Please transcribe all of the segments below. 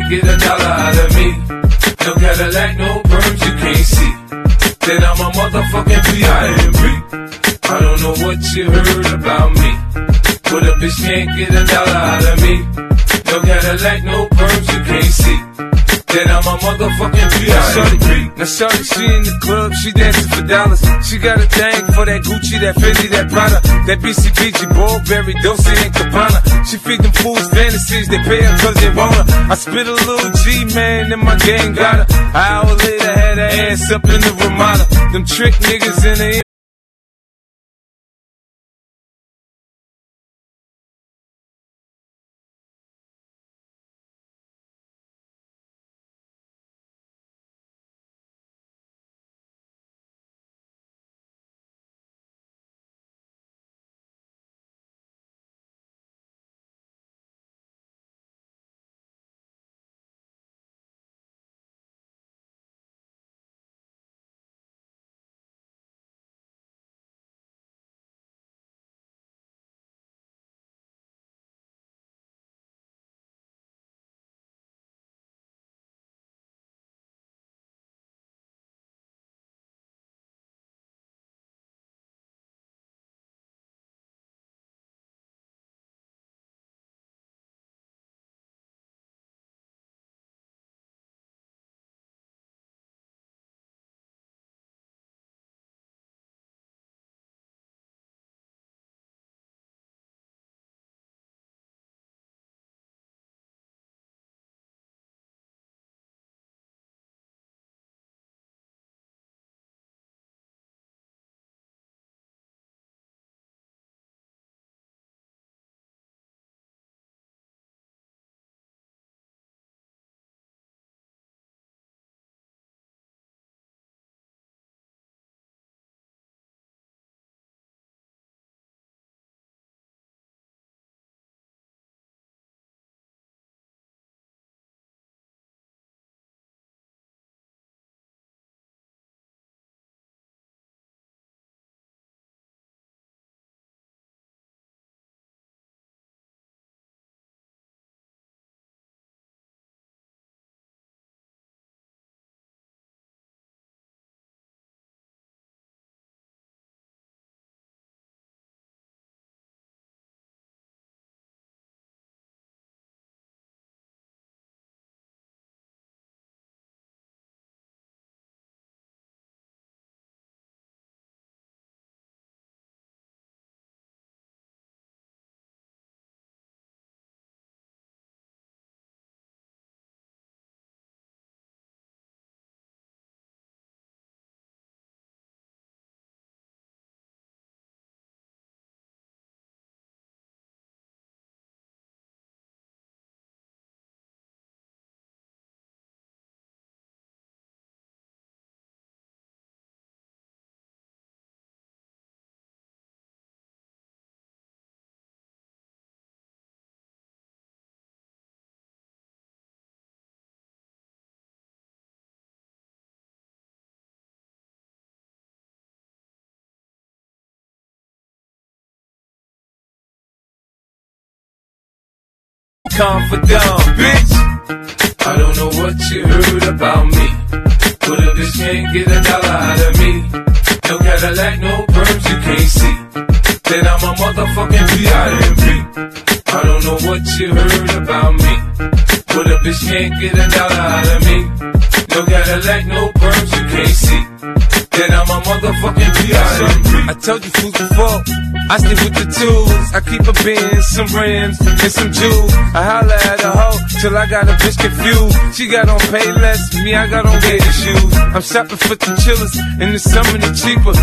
can't get a dollar out of me. No Cadillac, no perms you can't see. Then I'm a motherfucking P.I.M.P. I don't know what you heard about me, but a bitch can't get a dollar out of me. No Cadillac, no perms you can't see. Then I'm a motherfucking P.I.M.P. Now shorty, she in the club, she dancing for dollars. She got a thing for that Gucci, that Fendi, that Prada, that BCBG, Burberry, Dolce and Gabbana. She feed them fools fantasies, they pay her cause they want her. I spit a little G, man, and my gang got her. An hour later, had her ass up in the Ramada. Them trick niggas in the confidant, bitch. I don't know what you heard about me, but a bitch can't get a dollar out of me. No Cadillac, no perms you can't see. Then I'm a motherfucking P.I.M.P. I don't know what you heard about me, but a bitch can't get a dollar out of me. No Cadillac, no perms you can't see. Then I'm a motherfucking P.I.M.P. I told you fools before, I stick with the tools. I keep a Benz, some rims, and some jewels. I holla at a hoe till I got a bitch confused. She got on Payless, me I got on gator shoes. I'm shopping for the chillers, in the summer the cheaper.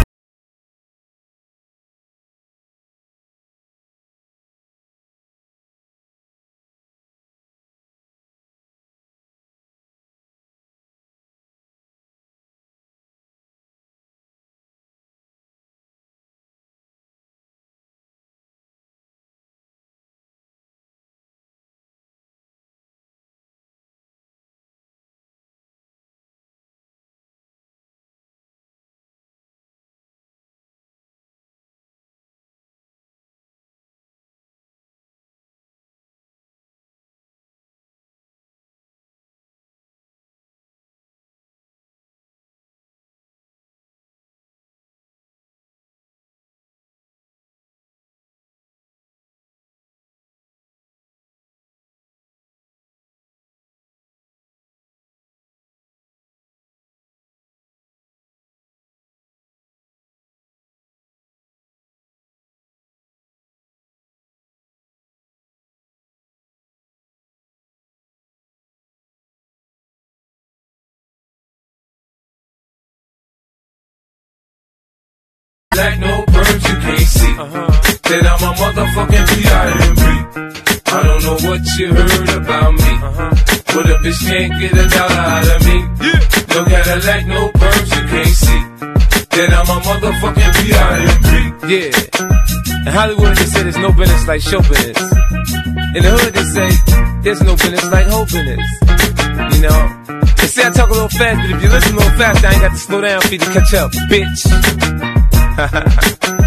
like no perms you can't see. Then I'm a motherfucking P.I.M.P. I don't know what you heard about me. But a bitch can't get a dollar out of me. No Cadillac, no perms you can't see. Then I'm a motherfucking P.I.M.P. Yeah. In Hollywood they say there's no business like show business. In the hood they say there's no business like hoe business. You know, they say I talk a little fast, but if you listen a little fast, I ain't got to slow down for you to catch up, bitch.